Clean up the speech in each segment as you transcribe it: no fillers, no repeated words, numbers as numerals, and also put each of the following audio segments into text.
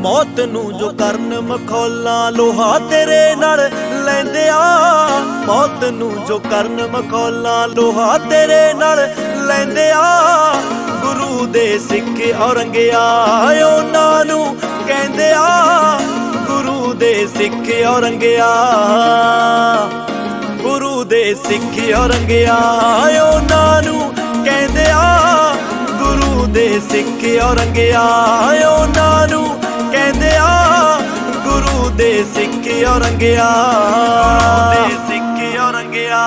मौत नू जो करन मखौला लोहा तेरे नाल लैंदे आ। मौत नू जो करन मखौला लोहा तेरे नाल लैंदे आ। गुरु दे सिख औरंगिया उन्हां नू कहंदे आ। गुरु दे सिख औरंगिया गुरु दे सिख औरंगिया उन्हां नू कहंदे आ। गुरु दे सिख औरंगिया उन्हां नू कहंदे आ। गुरु दे सिख औरंगिया दे सिख औरंगिया।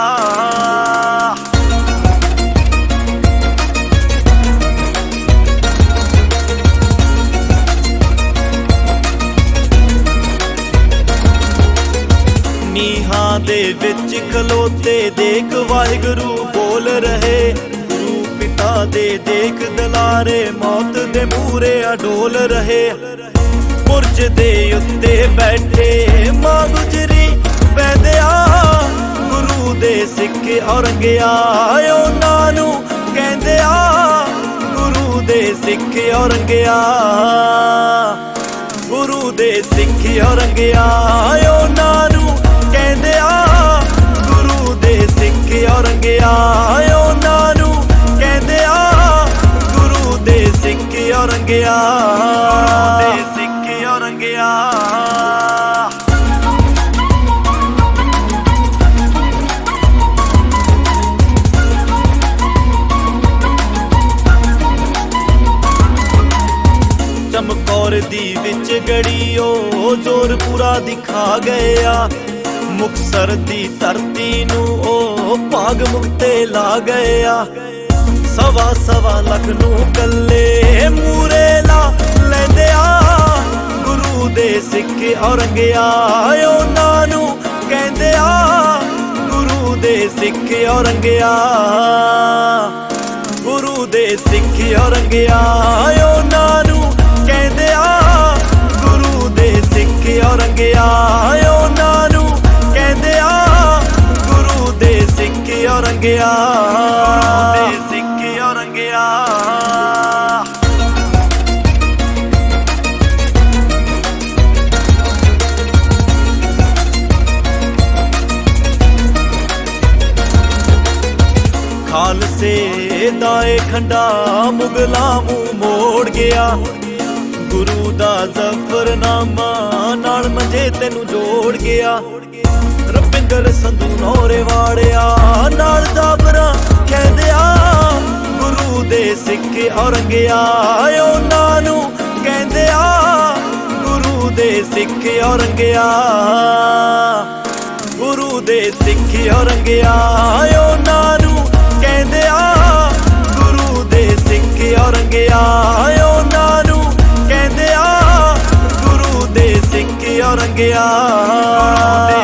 नीहां दे विच खलोते देख वाहिगुरु बोल रहे। गुरु पिता दे देख दलारे मौत दे मूरे अडोल रहे। बुरज दे उत्ते बैठे मां गुजरी पैंदिया। गुरु दे सिख औरंगिया उन्हां नू कहंदे आ। गुरु दे सिख औरंगिया गुरु दे सिख औरंगिया उन्हां नू कहंदे आ। गुरु दे सिख औरंगिया उन्हां नू कहंदे आ। गुरु दे सिख औरंगिया दे सिख औरंगिया। चमकौर दी विच गड़ियो जोर पूरा दिखा गया। मुक्तसर दी धरती नू ओ भाग मुक्ते ला गया। सवा सवा लख नू कल्ले मूरे ला लैंदे आ। गुरु दे सिख औरंगिया उन्हां नू कहंदे आ। गुरु दे सिख औरंगिया गुरु दे सिख औरंगिया उन्हां नू कहंदे आ। गुरु दे सिख औरंगिया उन्हां नू कहंदे आ। गुरु दे सिख औरंगिया दे सिख औरंगिया। खालसे दाए खंडा मुगलां मूंह मोड़ गया। गुरु दा जफरनामा नाल मंजे तेनू जोड़ गया। रपिंदर संधू नौरे वाड़िया नाल जाबरा कहंदे आ। गुरु दे सिख औरंगिया उन्हां नू कहंदे आ। गुरु दे सिख औरंगिया गुरु दे सिख औरंगिया उन्हां नू कहंदे आ। गुरु दे सिख औरंगिया उन्हां नू कहंदे आ। गुरु दे सिख औरंगिया।